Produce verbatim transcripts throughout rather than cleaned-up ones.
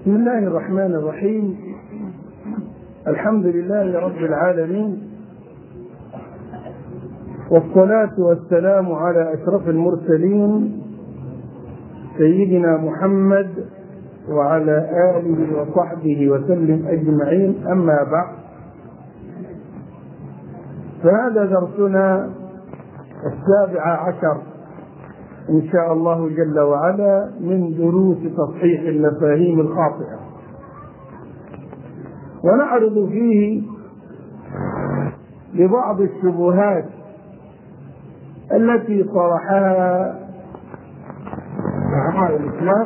بسم الله الرحمن الرحيم. الحمد لله رب العالمين، والصلاة والسلام على أشرف المرسلين سيدنا محمد وعلى آله وصحبه وسلم أجمعين. أما بعد، فهذا درسنا السابع عشر إن شاء الله جل وعلا من دروس تصحيح المفاهيم الخاطئة، ونعرض فيه لبعض الشبهات التي طرحها أعداء الإسلام،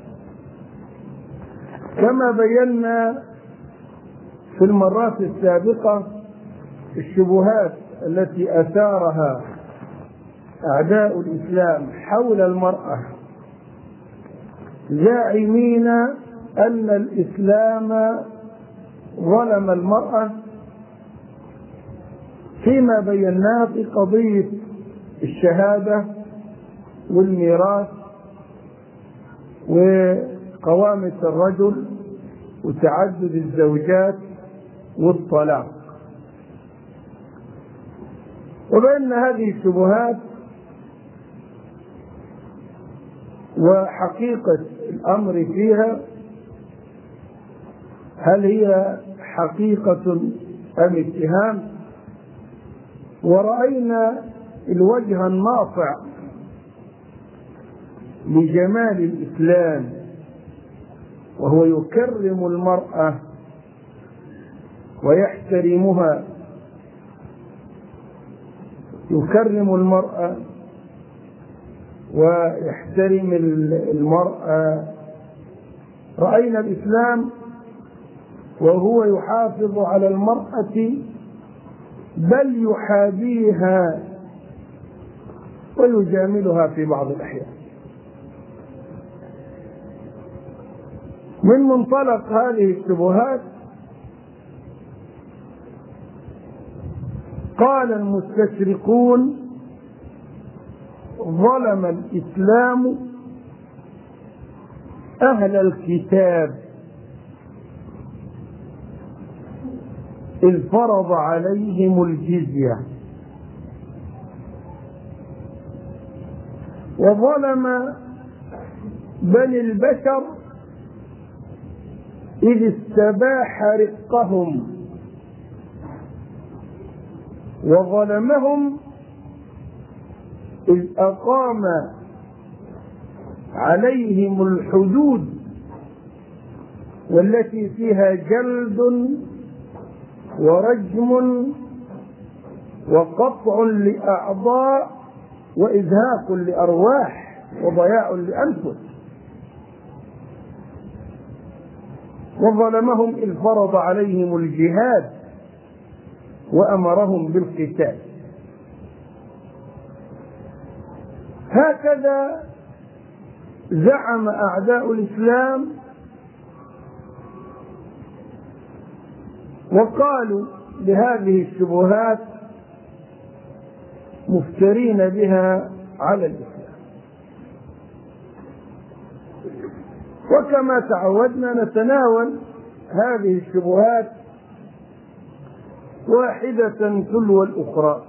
كما بينا في المرات السابقة الشبهات التي أثارها أعداء الإسلام حول المرأة، زاعمين أن الإسلام ظلم المرأة فيما بيناه في قضية الشهادة والميراث وقوامة الرجل وتعدد الزوجات والطلاق. وبأن هذه الشبهات وحقيقة الأمر فيها، هل هي حقيقة أم اتهام؟ ورأينا الوجه الناصع لجمال الإسلام، وهو يكرم المرأة ويحترمها، يكرم المرأة ويحترم المرأة. رأينا الإسلام وهو يحافظ على المرأة، بل يحابيها ويجاملها في بعض الأحيان. من منطلق هذه الشبهات قال المستشرقون: ظلم الإسلام أهل الكتاب إذ فرض عليهم الجزية، وظلم بني البشر إذ استباح رقهم، وظلمهم إذ أقام عليهم الحدود والتي فيها جلد ورجم وقطع لأعضاء وإزهاق لأرواح وضياع لأنفس. وظلمهم إذ فرض عليهم الجهاد وأمرهم بالقتال. هكذا زعم أعداء الإسلام، وقالوا بهذه الشبهات مفترين بها على الإسلام. وكما تعودنا نتناول هذه الشبهات واحدة تلو الأخرى.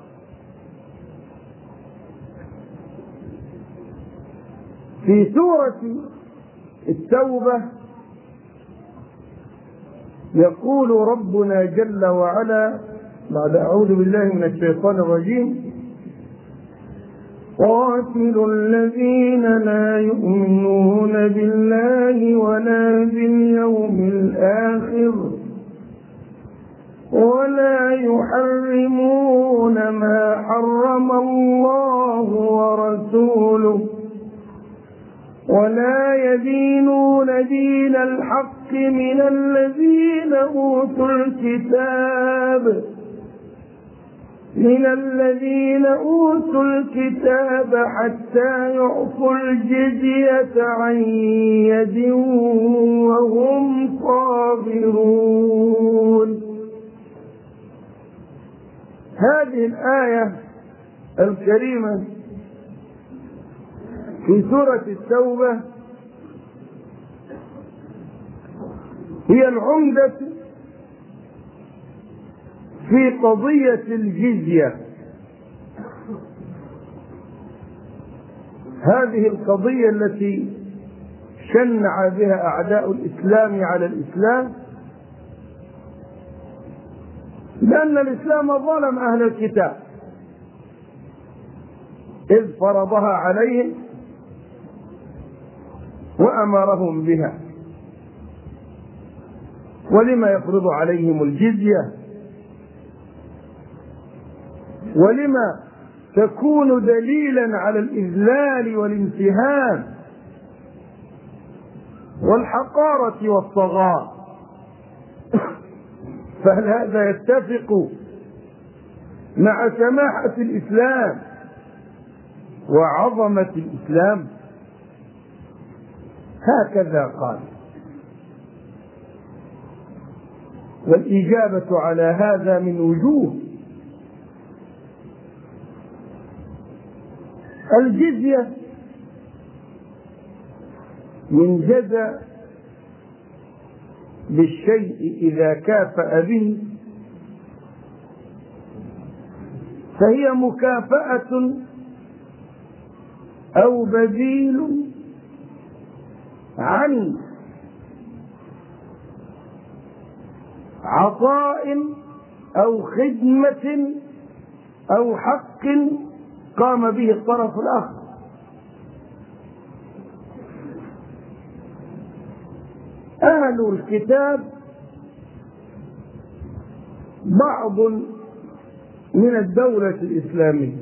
في سورة التوبة يقول ربنا جل وعلا بعد أعوذ بالله من الشيطان الرجيم: قاتلوا الذين لا يؤمنون بالله ولا باليوم الآخر ولا يحرمون ما حرم الله ورسوله ولا يدينون دين الحق من الذين أوتوا الكتاب من الذين أوتوا الكتاب حتى يعطوا الجزية عن يد وهم صاغرون. هذه الآية الكريمة في سورة التوبة هي العمدة في قضية الجزية. هذه القضية التي شنع بها أعداء الإسلام على الإسلام، لأن الإسلام ظلم أهل الكتاب إذ فرضها عليهم وأمرهم بها. ولما يفرض عليهم الجزية؟ ولما تكون دليلا على الإذلال والامتهان والحقارة والطغاة؟ فهل هذا يتفق مع سماحة الإسلام وعظمة الإسلام؟ هكذا قال. والإجابة على هذا من وجوه. الجزية من جزى بالشيء إذا كافأ به، فهي مكافأة أو بديل عن عطاء أو خدمة أو حق قام به الطرف الآخر. أهل الكتاب بعض من الدولة الإسلامية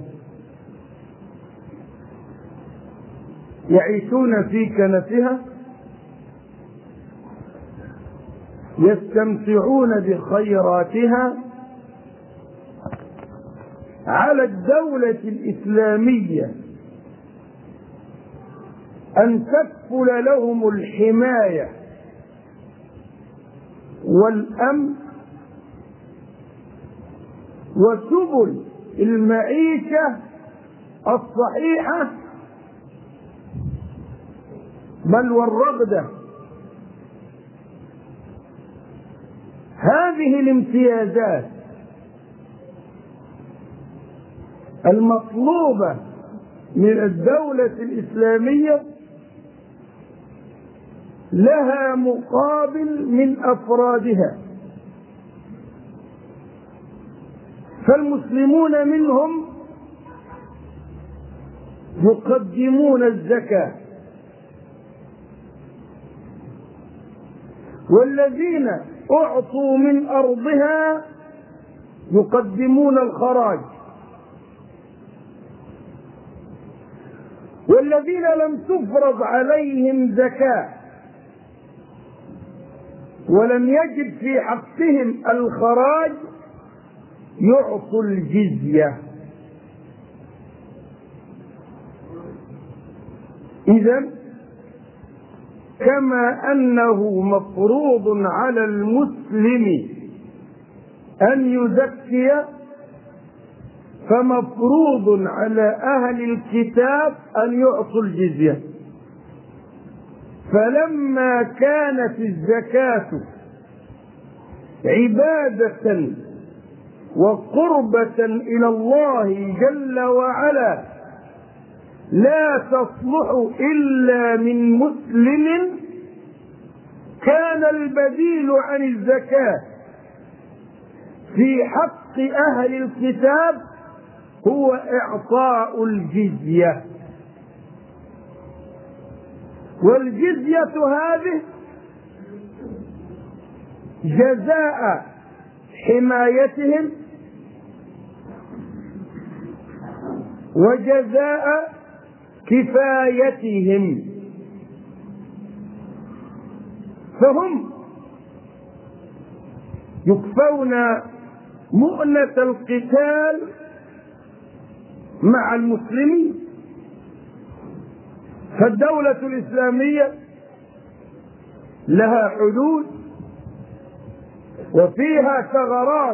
يعيشون في كنفها، يستمتعون بخيراتها، على الدولة الإسلامية أن تكفل لهم الحماية والأمن وسبل المعيشة الصحيحة بل والرغدة. هذه الامتيازات المطلوبة من الدولة الإسلامية لها مقابل من أفرادها، فالمسلمون منهم يقدمون الزكاة، والذين أعطوا من أرضها يقدمون الخراج، والذين لم تفرض عليهم زكاة ولم يجب في حقهم الخراج يعطوا الجزية. إذن كما أنه مفروض على المسلم أن يزكي، فمفروض على أهل الكتاب أن يعطوا الجزية. فلما كانت الزكاة عبادة وقربة إلى الله جل وعلا لا تصلح إلا من مسلم، كان البديل عن الزكاة في حق أهل الكتاب هو إعطاء الجزية. والجزية هذه جزاء حمايتهم وجزاء كفايتهم، فهم يكفون مؤنة القتال مع المسلمين. فالدولة الإسلامية لها حدود وفيها ثغرات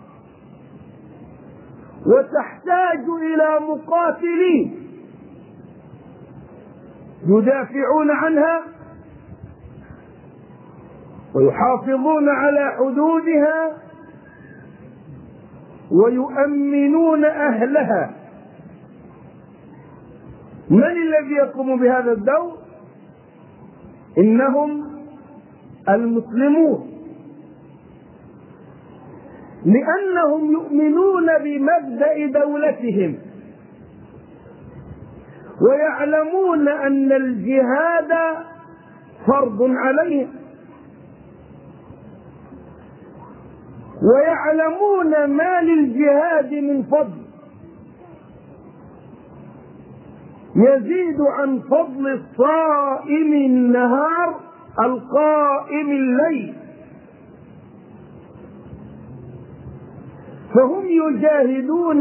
وتحتاج إلى مقاتلين يدافعون عنها ويحافظون على حدودها ويؤمنون أهلها. من الذي يقوم بهذا الدور؟ إنهم المسلمون، لأنهم يؤمنون بمبدأ دولتهم ويعلمون أن الجهاد فرض عليهم، ويعلمون ما للجهاد من فضل يزيد عن فضل الصائم النهار القائم الليل، فهم يجاهدون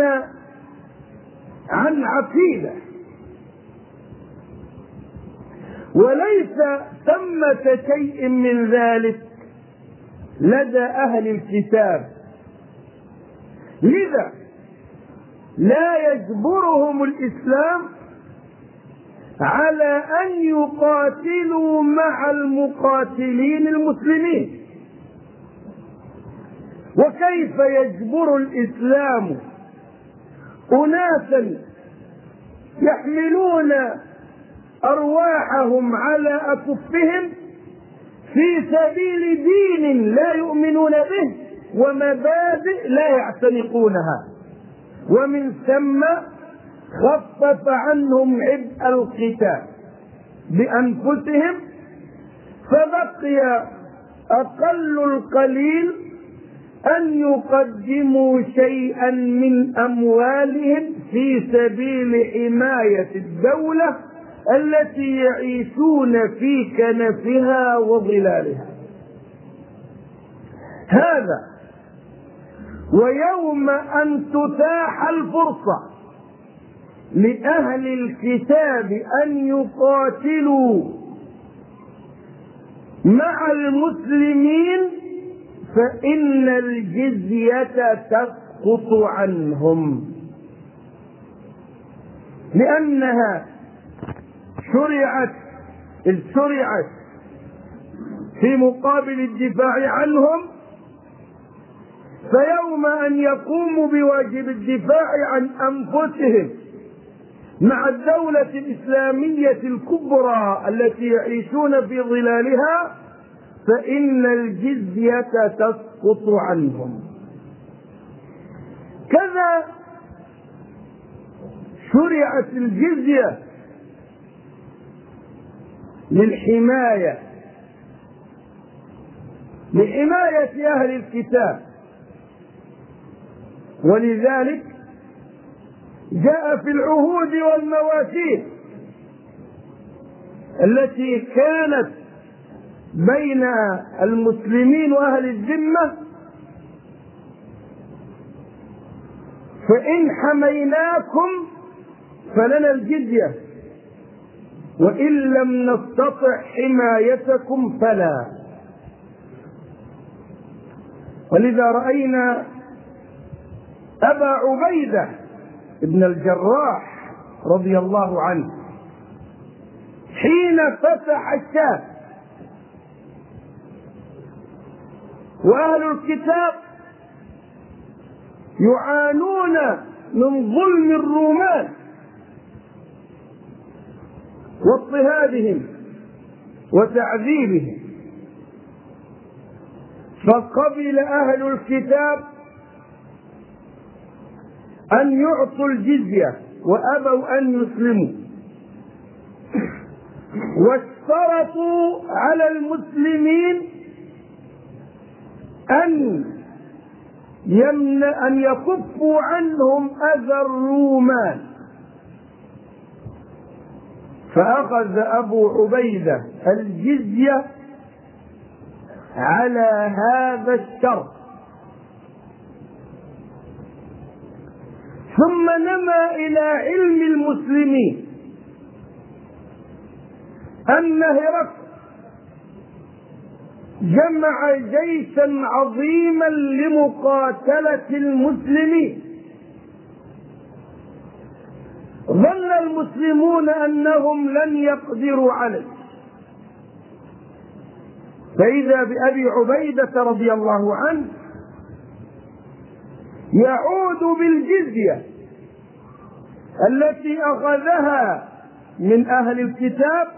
عن عقيدة، وليس ثمة شيء من ذلك لدى أهل الكتاب، لذا لا يجبرهم الإسلام على أن يقاتلوا مع المقاتلين المسلمين. وكيف يجبر الإسلام أناسا يحملون أرواحهم على أكفهم في سبيل دين لا يؤمنون به ومبادئ لا يعتنقونها، ومن ثم خفف عنهم عبء القتال بأنفسهم، فبقي أقل القليل أن يقدموا شيئا من أموالهم في سبيل حماية الدولة التي يعيشون في كنفها وظلالها. هذا ويوم أن تتاح الفرصة لأهل الكتاب أن يقاتلوا مع المسلمين فإن الجزية تسقط عنهم، لأنها شرعت إذ شرعت في مقابل الدفاع عنهم، فيوم أن يقوموا بواجب الدفاع عن أنفسهم مع الدولة الإسلامية الكبرى التي يعيشون في ظلالها فإن الجزية تسقط عنهم. كذا شرعت الجزية للحماية لحماية أهل الكتاب، ولذلك جاء في العهود والمواثيق التي كانت بين المسلمين وأهل الذمة: فإن حميناكم فلنا الجزية، وإن لم نستطع حمايتكم فلا. ولذا رأينا أبا عبيدة ابن الجراح رضي الله عنه حين فتح الشام وأهل الكتاب يعانون من ظلم الرومان واضطهادهم وتعذيبهم، فقبل أهل الكتاب أن يعطوا الجزية وأبوا أن يسلموا، واشترطوا على المسلمين أن يمن أن يكفوا عنهم أذى الرومان. فأخذ أبو عبيدة الجزية على هذا الشرط، ثم نما إلى علم المسلمين أن هرقل جمع جيشا عظيما لمقاتلة المسلمين. ظن المسلمون أنهم لن يقدروا عليه، فإذا بأبي عبيدة رضي الله عنه يعود بالجزية التي أخذها من أهل الكتاب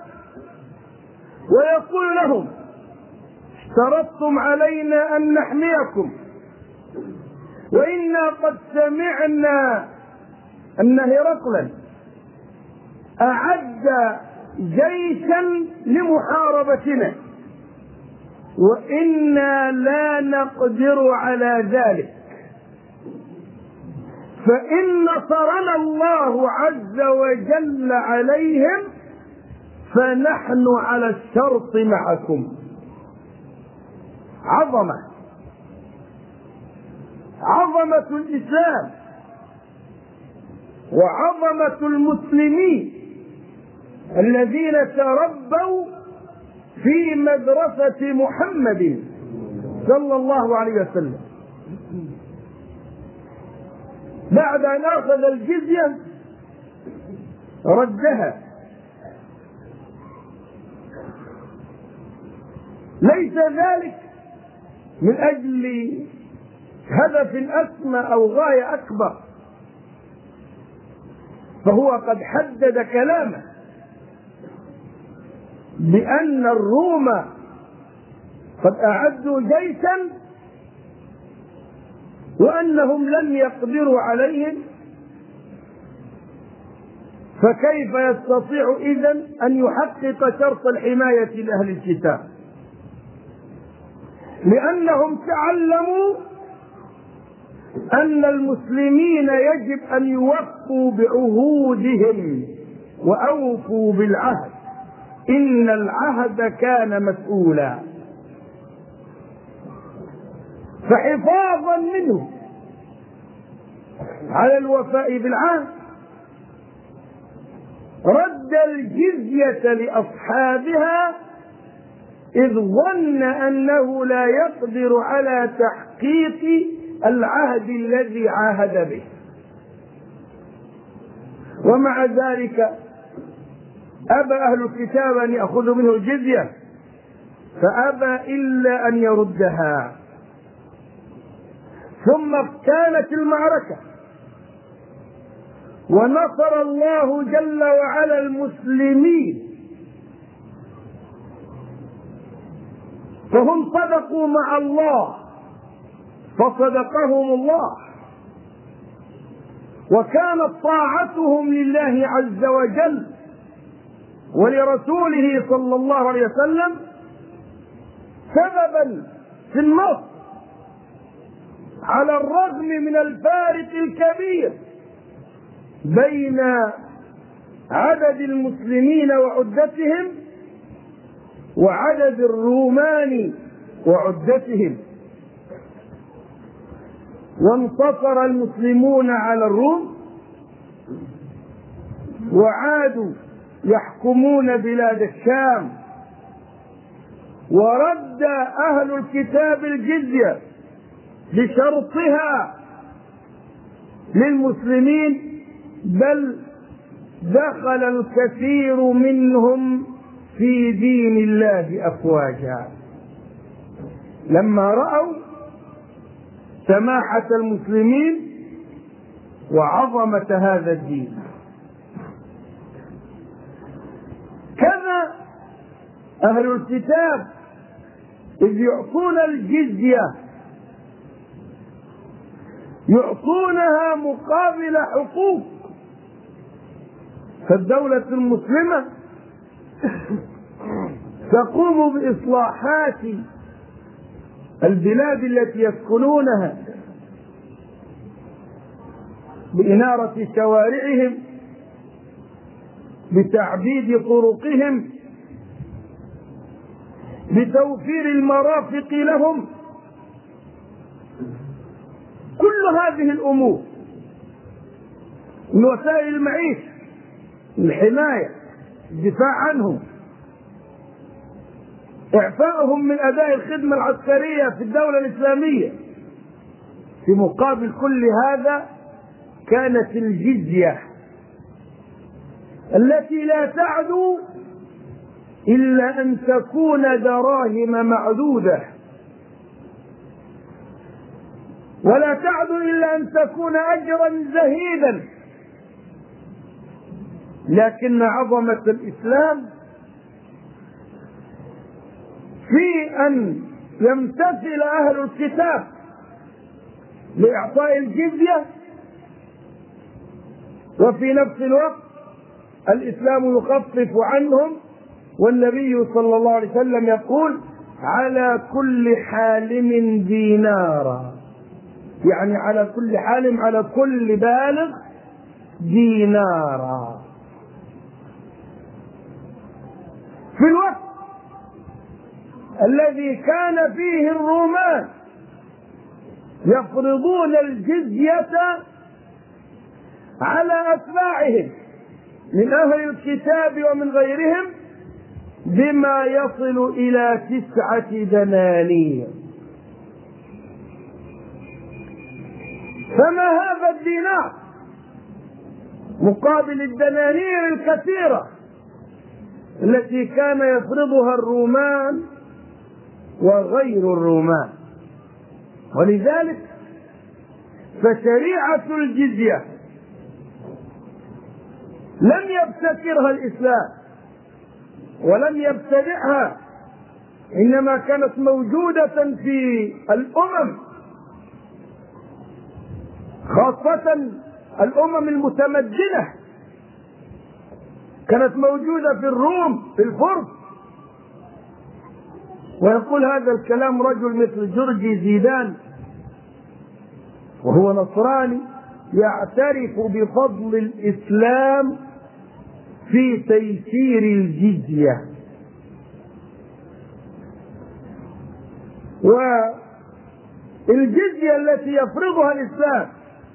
ويقول لهم: اشترطتم علينا أن نحميكم، وإنا قد سمعنا أن هرقلا أعد جيشا لمحاربتنا، وإنا لا نقدر على ذلك، فإن نصرنا الله عز وجل عليهم فنحن على الشرط معكم. عظمة عظمة الإسلام وعظمة المسلمين الذين تربوا في مدرسة محمد صلى الله عليه وسلم. بعد أن أخذ الجزية ردها، ليس ذلك من أجل هدف أسمى أو غاية أكبر، فهو قد حدد كلامه بأن الروم قد أعدوا جيشا وأنهم لم يقدروا عليهم، فكيف يستطيع إذن أن يحقق شرط الحماية لأهل الكتاب؟ لأنهم تعلموا أن المسلمين يجب أن يوفوا بعهودهم وأوفوا بالعهد، إن العهد كان مسؤولا. فحفاظا منه على الوفاء بالعهد رد الجزية لأصحابها، إذ ظن أنه لا يقدر على تحقيق العهد الذي عاهد به. ومع ذلك أبى أهل الكتاب أن يأخذوا منه الجزية، فأبى إلا أن يردها. ثم كانت المعركة ونصر الله جل وعلا المسلمين، فهم صدقوا مع الله فصدقهم الله، وكانت طاعتهم لله عز وجل ولرسوله صلى الله عليه وسلم سببا في النصر، على الرغم من الفارق الكبير بين عدد المسلمين وعدتهم وعدد الرومان وعدتهم. وانتصر المسلمون على الروم وعادوا يحكمون بلاد الشام، ورد أهل الكتاب الجزية بشرطها للمسلمين، بل دخل الكثير منهم في دين الله أفواجا لما رأوا سماحة المسلمين وعظمة هذا الدين. كذا أهل الكتاب إذ يعطون الجزية يعطونها مقابل حقوق، فالدولة المسلمة تقوم بإصلاحات البلاد التي يسكنونها، بإنارة شوارعهم، بتعبيد طرقهم، بتوفير المرافق لهم. كل هذه الأمور من وسائل المعيشة، الحماية، الدفاع عنهم، إعفاؤهم من أداء الخدمة العسكرية في الدولة الإسلامية. في مقابل كل هذا كانت الجزية التي لا تعدو إلا أن تكون دراهم معدودة، ولا تعد إلا أن تكون أجرا زهيدا. لكن عظمة الإسلام في أن يمتثل أهل الكتاب لإعطاء الجزية، وفي نفس الوقت الإسلام يخفف عنهم، والنبي صلى الله عليه وسلم يقول على كل حالم دينارا، يعني على كل حالم، على كل بالغ دينارا. في الوقت الذي كان فيه الرومان يفرضون الجزية على أتباعهم من أهل الكتاب ومن غيرهم بما يصل إلى تسعة دنانير، فما هذا الدينار مقابل الدنانير الكثيرة التي كان يفرضها الرومان وغير الرومان. ولذلك فشريعة الجزية لم يبتكرها الإسلام ولم يبتدعها، إنما كانت موجودة في الأمم، خاصة الأمم المتمدنة، كانت موجودة في الروم، في الفرس. ويقول هذا الكلام رجل مثل جورجي زيدان، وهو نصراني يعترف بفضل الإسلام في تيسير الجزية. والجزية التي يفرضها الإسلام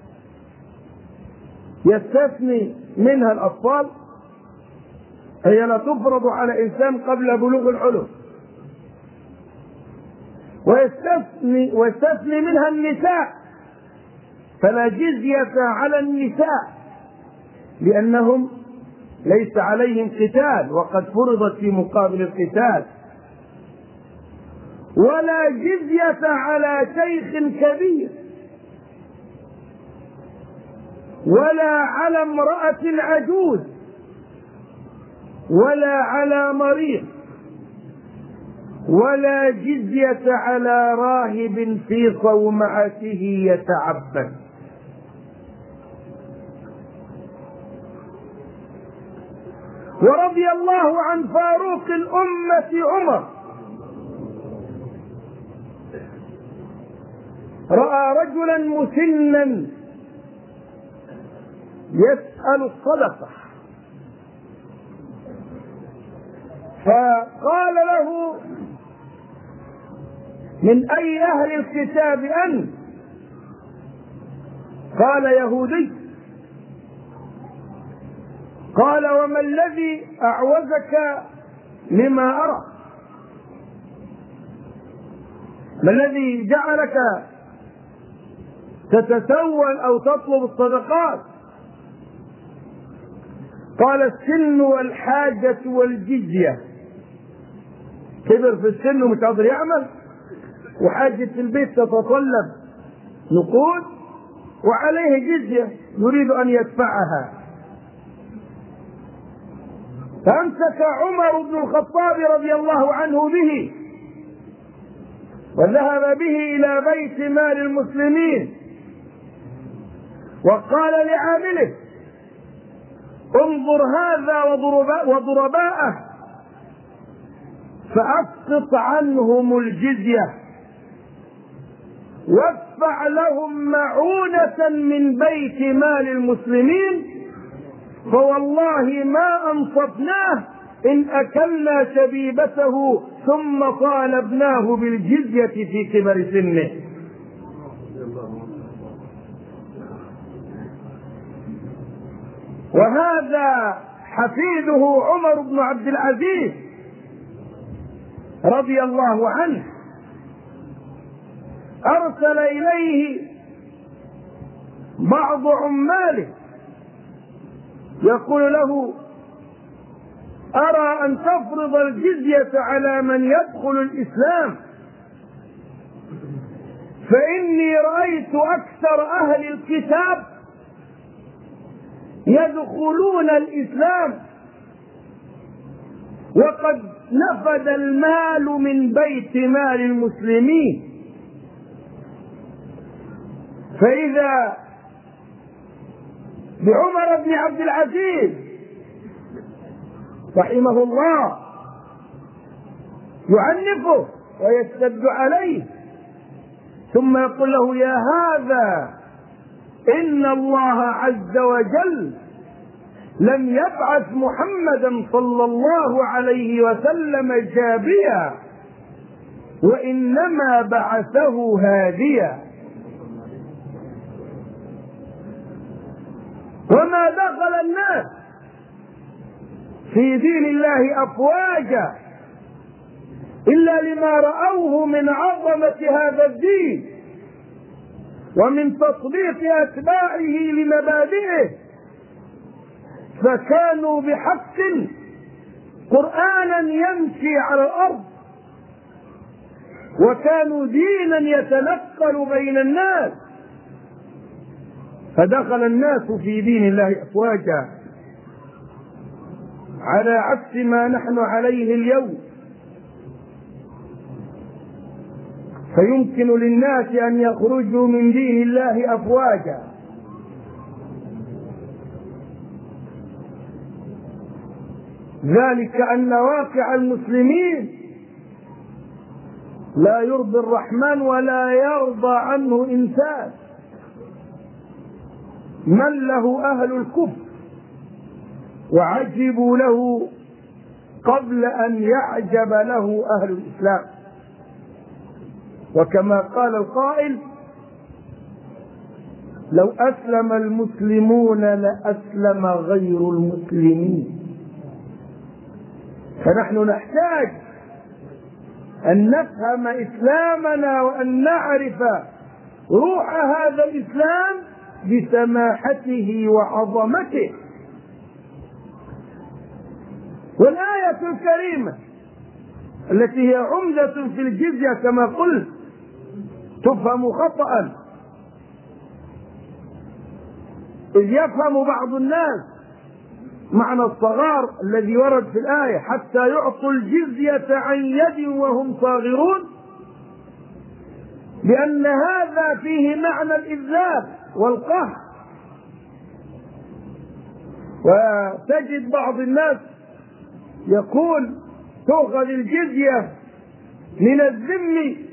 يستثني منها الأطفال، هي لا تفرض على إنسان قبل بلوغ الحلم، ويستثني, ويستثني منها النساء، فلا جزية على النساء لأنهم ليس عليهم قتال وقد فرضت في مقابل القتال، ولا جزية على شيخ كبير، ولا على امرأة عجوز، ولا على مريض، ولا جزية على راهب في صومعته يتعبد. ورضي الله عن فاروق الأمة عمر، رأى رجلا مسنا يسأل الصدقة، فقال له من أي أهل الكتاب أنت؟ قال يهودي. قال وما الذي أعوزك لما أرى؟ ما الذي جعلك تتسول أو تطلب الصدقات؟ قال السن والحاجة والجزية، كبر في السن ومش قادر يعمل، وحاجة البيت تتطلب نقود، وعليه جزية يريد أن يدفعها. فأمسك عمر بن الخطاب رضي الله عنه به وذهب به إلى بيت مال المسلمين، وقال لعامله انظر هذا وضرباءه فأسقط عنهم الجزية، وادفع لهم معونة من بيت مال المسلمين، فوالله ما أنصفناه إن أكلنا شبيبته ثم طالبناه بالجزية في كبر سنه. وهذا حفيده عمر بن عبد العزيز رضي الله عنه أرسل إليه بعض عماله يقول له أرى أن تفرض الجزية على من يدخل الإسلام، فإني رأيت أكثر أهل الكتاب يدخلون الإسلام وقد نفد المال من بيت مال المسلمين. فإذا بعمر بن عبد العزيز رحمه الله يعنفه ويشتد عليه، ثم يقول له: يا هذا، إن الله عز وجل لم يبعث محمدا صلى الله عليه وسلم جابيا، وإنما بعثه هاديا. وما دخل الناس في دين الله أفواجا إلا لما رأوه من عظمة هذا الدين ومن تطبيق أتباعه لمبادئه، فكانوا بحق قرآنا يمشي على الأرض، وكانوا دينا يتنقل بين الناس، فدخل الناس في دين الله أفواجا، على عكس ما نحن عليه اليوم. فيمكن للناس أن يخرجوا من دين الله أفواجا، ذلك أن واقع المسلمين لا يرضي الرحمن ولا يرضى عنه إنسان، من له أهل الكفر وعجبوا له قبل أن يعجب له أهل الإسلام. وكما قال القائل: لو أسلم المسلمون لأسلم غير المسلمين. فنحن نحتاج أن نفهم إسلامنا وأن نعرف روح هذا الإسلام بسماحته وعظمته. والآية الكريمة التي هي عمدة في الجزية كما قلت تفهم خطأ، إذ يفهم بعض الناس معنى الصغار الذي ورد في الآية: حتى يعطوا الجزية عن يد وهم صاغرون، لأن هذا فيه معنى الإذلال والقهر. وتجد بعض الناس يقول: تؤخذ الجزية من الذمي،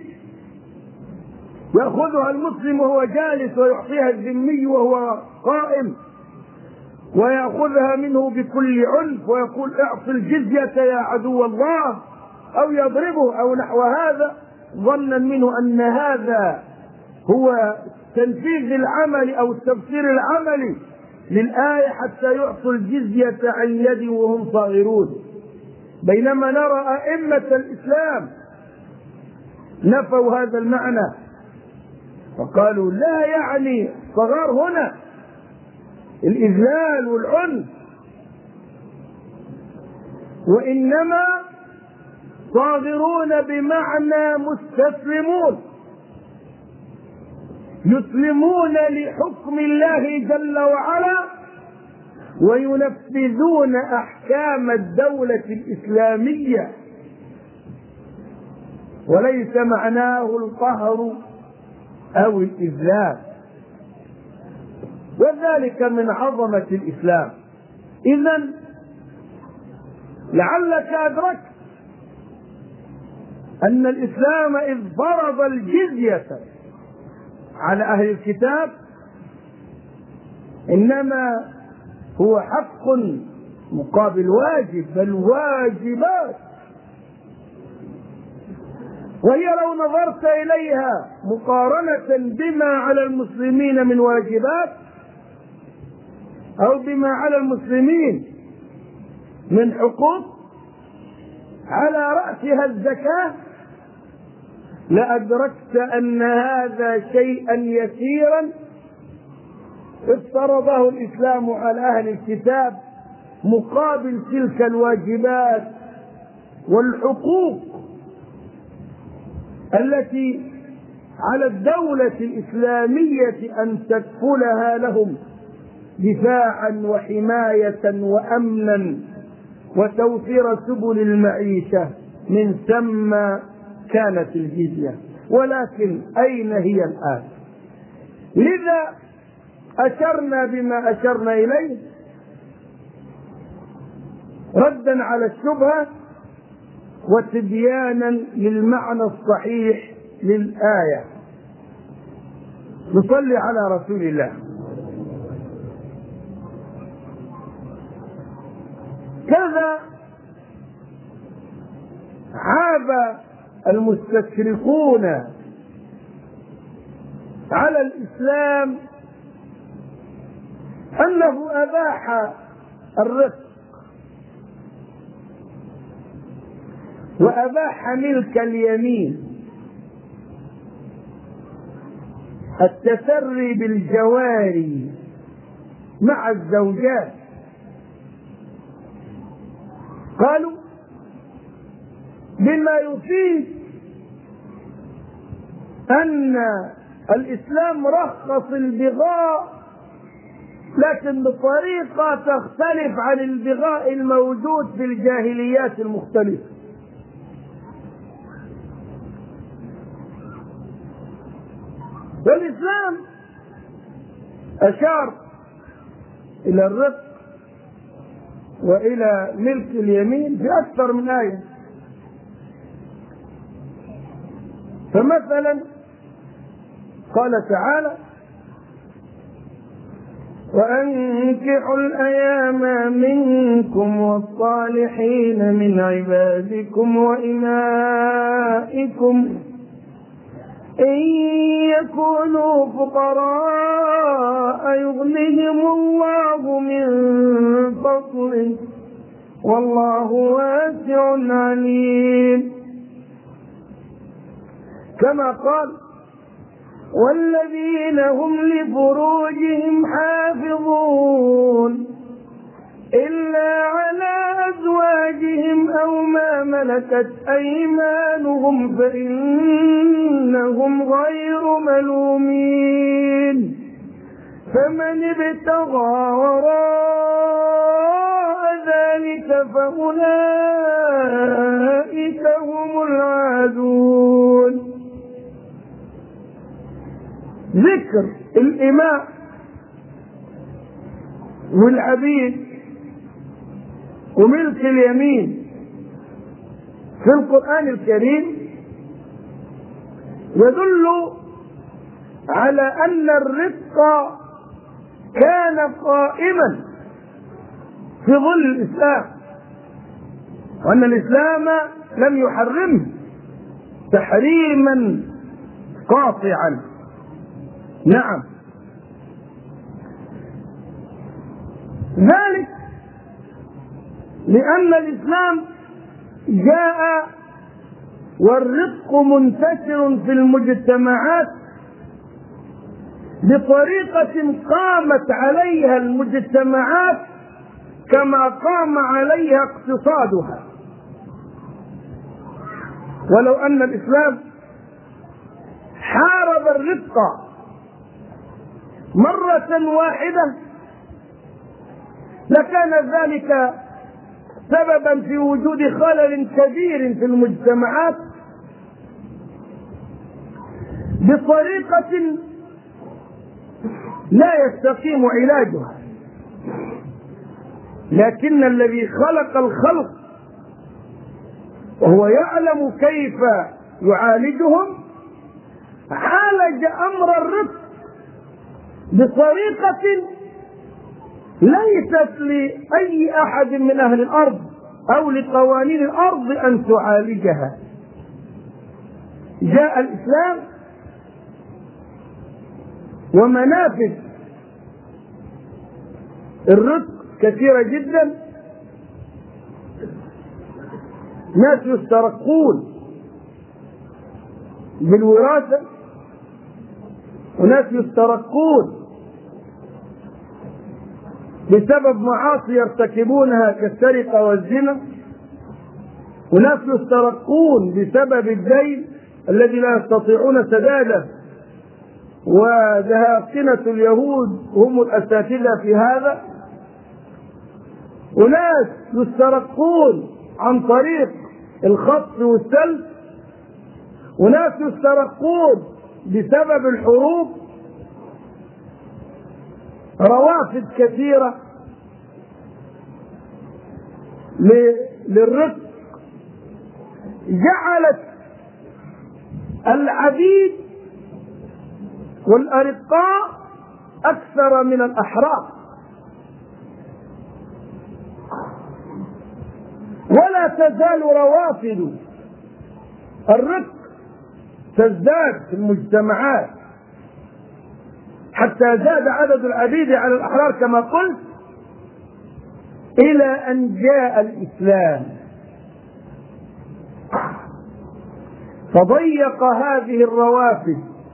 يأخذها المسلم وهو جالس ويعطيها الذمي وهو قائم، ويأخذها منه بكل عنف ويقول: اعط الجزية يا عدو الله، أو يضربه أو نحو هذا، ظنا منه أن هذا هو تنفيذ العمل أو التفسير العملي للآية: حتى يعطوا الجزية عن يد وهم صاغرون. بينما نرى أئمة الإسلام نفوا هذا المعنى وقالوا: لا يعني صغار هنا الإذلال والعنف، وإنما صاغرون بمعنى مستسلمون، يسلمون لحكم الله جل وعلا وينفذون أحكام الدولة الإسلامية، وليس معناه القهر أو الإذلال. وذلك من عظمة الإسلام. إذن لعلك أدركت أن الإسلام إذ فرض الجزية على أهل الكتاب إنما هو حق مقابل واجب، بل واجبات. وهي لو نظرت إليها مقارنة بما على المسلمين من واجبات أو بما على المسلمين من حقوق، على رأسها الزكاة، لأدركت أن هذا شيئا يسيرا افترضه الإسلام على أهل الكتاب مقابل تلك الواجبات والحقوق التي على الدولة الإسلامية أن تكفلها لهم دفاعا وحماية وأمنا وتوفير سبل المعيشة، من ثم كانت الجزية. ولكن أين هي الآن؟ لذا أشرنا بما أشرنا إليه ردا على الشبهة وتبيانا للمعنى الصحيح للآية. نصلي على رسول الله. كذا عاب المستشرقون على الإسلام أنه أباح الرق وأباح ملك اليمين، التسري بالجواري مع الزوجات. قالوا بما يفيد أن الإسلام رخص البغاء، لكن بطريقة تختلف عن البغاء الموجود في الجاهليات المختلفة. والإسلام أشار إلى الرق وإلى ملك اليمين في أكثر من آية. فمثلا قال تعالى: وأنكحوا الأيام منكم والصالحين من عبادكم وإمائكم إن يكونوا فقراء يغنهم الله من فضله والله واسع عليم. كما قال: والذين هم لفروجهم حافظون إلا على أزواجهم أو ما ملكت أيمانهم فإنهم غير ملومين، فمن ابتغى وراء ذلك فأولئك هم العادون. ذكر الإماء والعبيد وملك اليمين في القرآن الكريم يدل على أن الرق كان قائما في ظل الإسلام، وأن الإسلام لم يحرمه تحريما قاطعا. نعم، ذلك لأن الإسلام جاء والرق منتشر في المجتمعات بطريقة قامت عليها المجتمعات كما قام عليها اقتصادها. ولو أن الإسلام حارب الرق مرة واحدة لكان ذلك سببا في وجود خلل كبير في المجتمعات بطريقة لا يستقيم علاجها. لكن الذي خلق الخلق وهو يعلم كيف يعالجهم عالج أمر الرق بطريقة ليست لأي أحد من أهل الأرض أو لقوانين الأرض أن تعالجها. جاء الإسلام ومنافذ الرق كثيرة جدا، ناس يسترقون بالوراثة وناس يسترقون بسبب معاصي يرتكبونها كالسرقة والزنا، وناس يسترقون بسبب الدين الذي لا يستطيعون سداده، وذهاقنة اليهود هم الأساتذة في هذا، وناس يسترقون عن طريق الخطف والسلب، وناس يسترقون بسبب الحروب. روافد كثيرة للرق جعلت العبيد والأرقاء أكثر من الأحرار، ولا تزال روافد الرق تزداد في المجتمعات حتى زاد عدد العبيد على الأحرار كما قلت، إلى أن جاء الإسلام فضيق هذه الروافد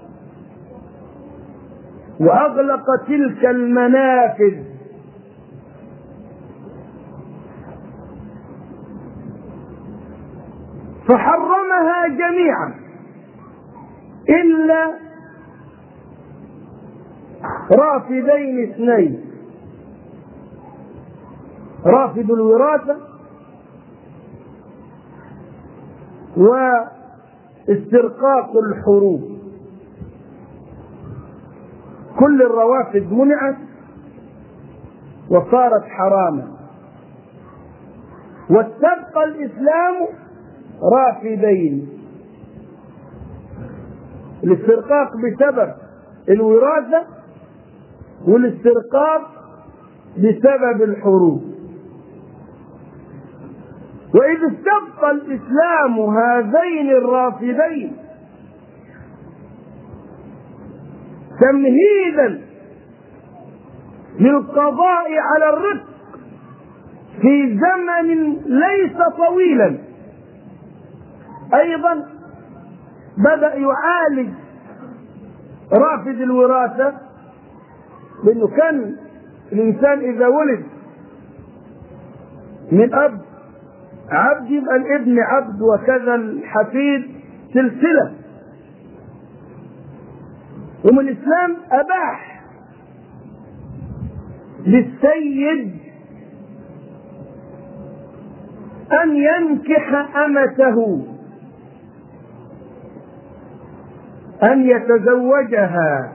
وأغلق تلك المنافذ، فحرمها جميعا إلا رافدين اثنين: رافد الوراثة واسترقاق الحروب. كل الروافد منعت وصارت حراما، واستبقى الإسلام رافدين: الاسترقاق بسبب الوراثة، والاسترقاق بسبب الحروب. وإذ استبقى الإسلام هذين الرافدين تمهيدا للقضاء على الرق في زمن ليس طويلا، أيضا بدأ يعالج رافد الوراثة، لأنه كان الإنسان إذا ولد من أب عبد يبقى الابن عبد، وكذا الحفيد سلسلة. ومن الإسلام أباح للسيد أن ينكح أمته، أن يتزوجها،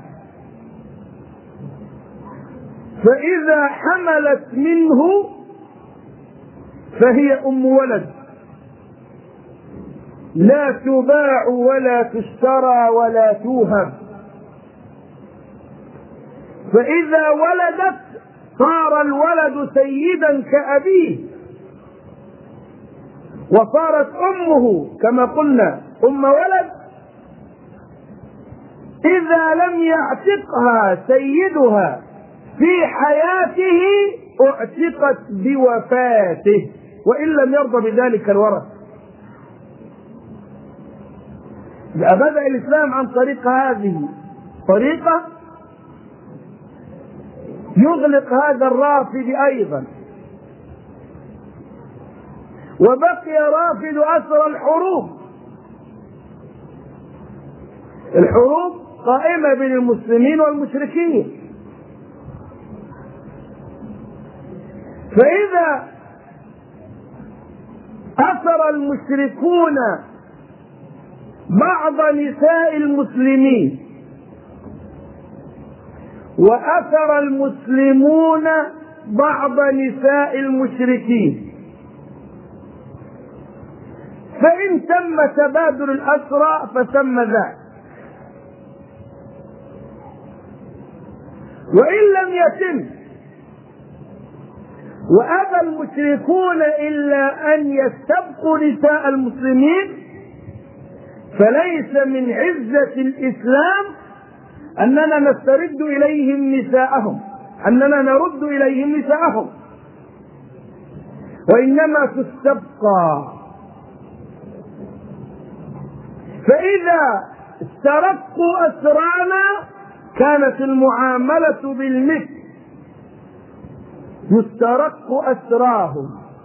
فإذا حملت منه فهي أم ولد، لا تباع ولا تشترى ولا توهب. فإذا ولدت صار الولد سيدا كأبيه، وصارت أمه كما قلنا أم ولد إذا لم يعتقها سيدها في حياته اعتقت بوفاته، وإن لم يرضى بذلك الورث. بدأ الإسلام عن طريق هذه طريقة يغلق هذا الرافد أيضا، وبقي رافد أثر الحروب. الحروب قائمة بين المسلمين والمشركين، فإذا أثر المشركون بعض نساء المسلمين وأثر المسلمون بعض نساء المشركين، فإن تم تبادل الأسرى فتم ذاك، وإن لم يتم وأبى المشركون إلا أن يستبقوا نساء المسلمين، فليس من عزة الإسلام أننا نسترد إليهم نساءهم، أننا نرد إليهم نساءهم، وإنما تستبقى. فإذا استرقوا أسرانا كانت المعاملة بالمثل، يسترق أسراهم.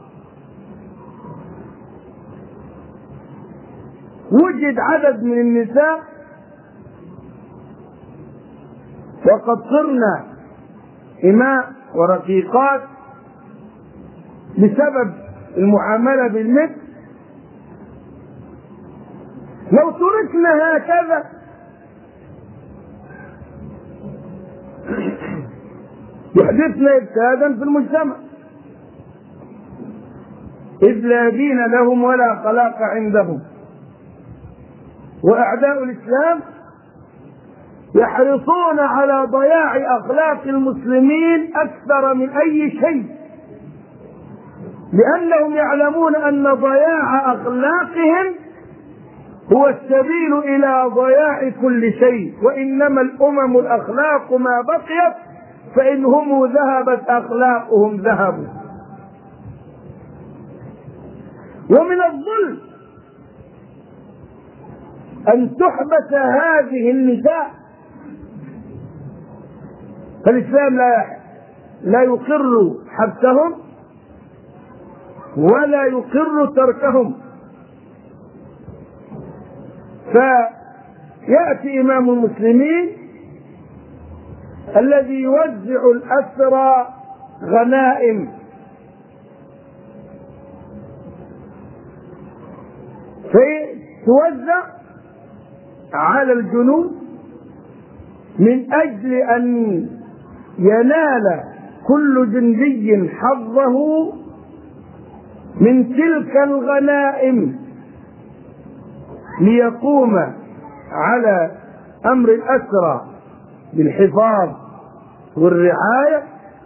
وجد عدد من النساء وقد صرنا إماء ورقيقات بسبب المعاملة بالمثل. لو تركنا هكذا يحدثنا إفسادا في المجتمع، إذ لا دين لهم ولا خلاق عندهم. وأعداء الإسلام يحرصون على ضياع أخلاق المسلمين أكثر من أي شيء، لأنهم يعلمون أن ضياع أخلاقهم هو السبيل إلى ضياع كل شيء. وإنما الأمم الأخلاق ما بقيت، فإن هم ذهبت أخلاقهم ذهبوا. ومن الظلم أن تحبس هذه النساء، فالإسلام لا لا يقر حبسهم ولا يقر تركهم. فيأتي إمام المسلمين الذي يوزع الأسرى غنائم، فتوزع على الجنود من أجل أن ينال كل جندي حظه من تلك الغنائم، ليقوم على أمر الأسرى بالحفاظ والرعاية،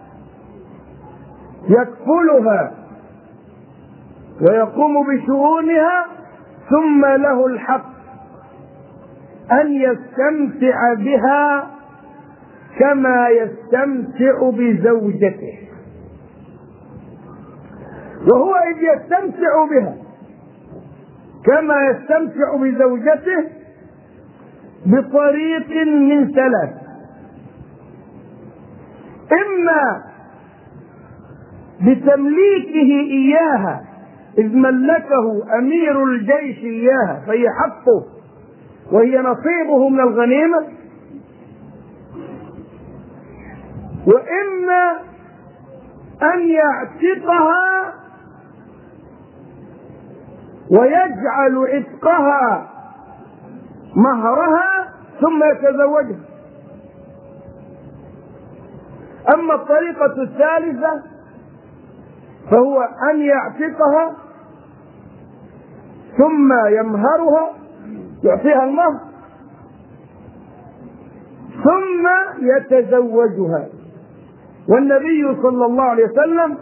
يكفلها ويقوم بشؤونها، ثم له الحق أن يستمتع بها كما يستمتع بزوجته. وهو إذ يستمتع بها كما يستمتع بزوجته بطريق من ثلاث: إما بتمليكه إياها إذ ملكه أمير الجيش إياها فهي حقه وهي نصيبه من الغنيمة، وإما أن يعتقها ويجعل عتقها مهرها ثم يتزوجها. أما الطريقة الثالثة فهو أن يعتقها ثم يمهرها، يعطيها المهر ثم يتزوجها. والنبي صلى الله عليه وسلم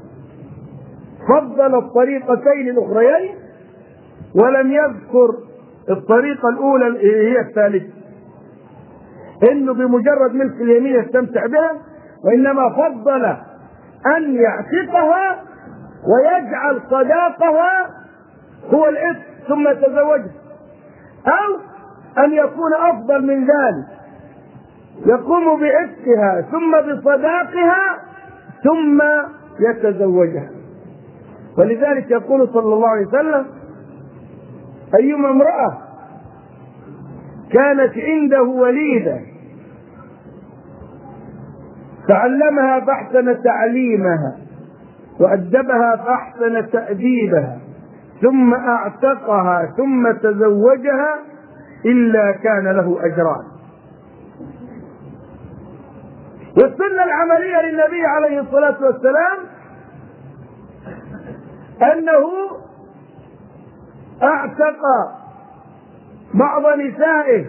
فضل الطريقتين الأخريين ولم يذكر الطريقة الأولى هي الثالثة، إنه بمجرد ملك اليمين يستمتع بها، وإنما فضل أن يعتقها ويجعل صداقها هو العتق ثم يتزوجها، أو أن يكون أفضل من ذلك، يقوم بعتقها ثم بصداقها ثم يتزوجها. ولذلك يقول صلى الله عليه وسلم: أيما امرأة كانت عنده وليدة فعلمها فأحسن تعليمها وأدبها فأحسن تأديبها ثم أعتقها ثم تزوجها إلا كان له أجران. والسنة العملية للنبي عليه الصلاة والسلام أنه أعتق بعض نسائه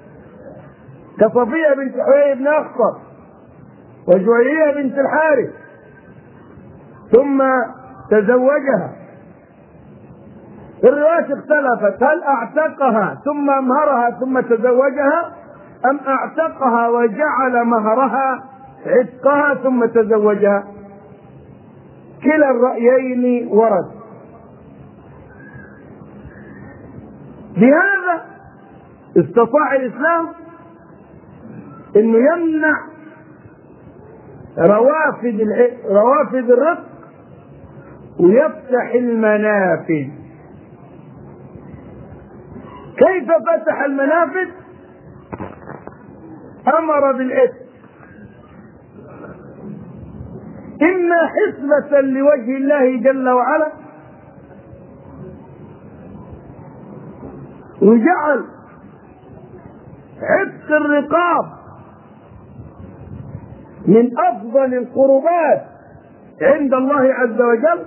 كصفية بنت حيي بن أخطر وجويرية بنت الحارث ثم تزوجها. الروايات اختلفت: هل أعتقها ثم أمهرها ثم تزوجها، أم أعتقها وجعل مهرها عتقها ثم تزوجها؟ كلا الرأيين ورد. بهذا استطاع الإسلام أنه يمنع روافد روافد الرق ويفتح المنافذ. كيف فتح المنافذ؟ أمر بالعتق، إما حسبة لوجه الله جل وعلا، وجعل عتق الرقاب من أفضل القربات عند الله عز وجل.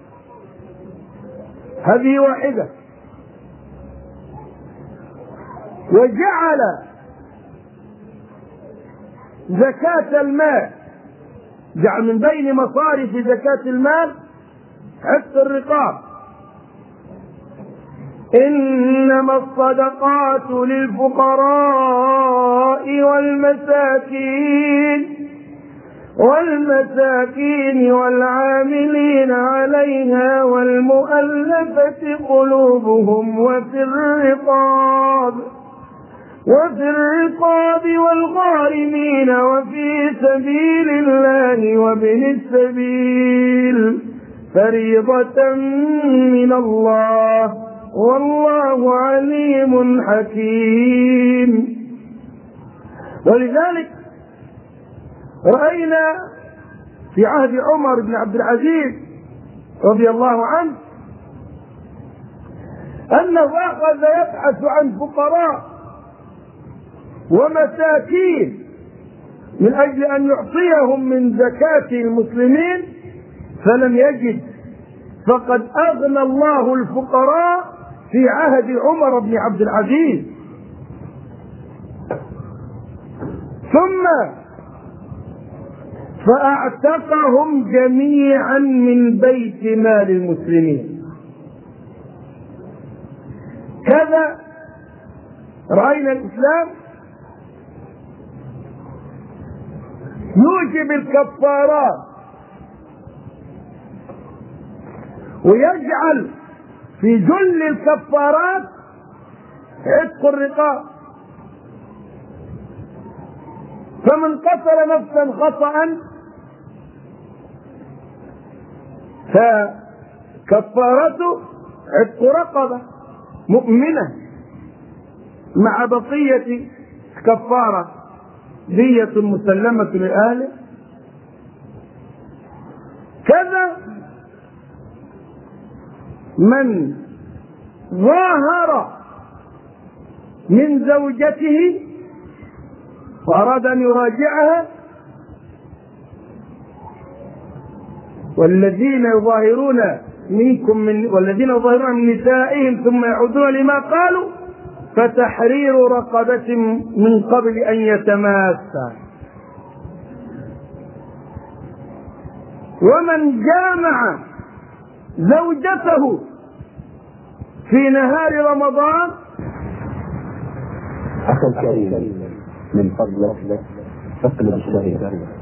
هذه واحدة. وجعل زكاة المال، جعل من بين مصارف زكاة المال عتق الرقاب. إنما الصدقات للفقراء والمساكين والمساكين والعاملين عليها والمؤلفة قلوبهم وفي الرقاب وفي الرقاب والغارمين وفي سبيل الله وابن السبيل فريضة من الله والله عليم حكيم. ولذلك رأينا في عهد عمر بن عبد العزيز رضي الله عنه أنه أخذ يبحث عن فقراء ومساكين من أجل أن يعطيهم من زكاة المسلمين فلم يجد، فقد أغنى الله الفقراء في عهد عمر بن عبد العزيز. ثم فأعتقهم جميعا من بيت مال المسلمين. كذا رأينا الإسلام يوجب الكفارات ويجعل في جل الكفارات عتق الرقاب. فمن قتل نفسا خطأ فكفارته عتق رقبة مؤمنة مع بقية كفارة دية مسلمة لأهله. كذا من ظاهر من زوجته وأراد أن يراجعها، والذين يظاهرون منكم من والذين يظاهرون من نسائهم ثم يعودون لما قالوا فتحرير رقبة من قبل أن يتماسا. ومن جامع زوجته في نهار رمضان أخي الكريم من فضلك اقلب الشريط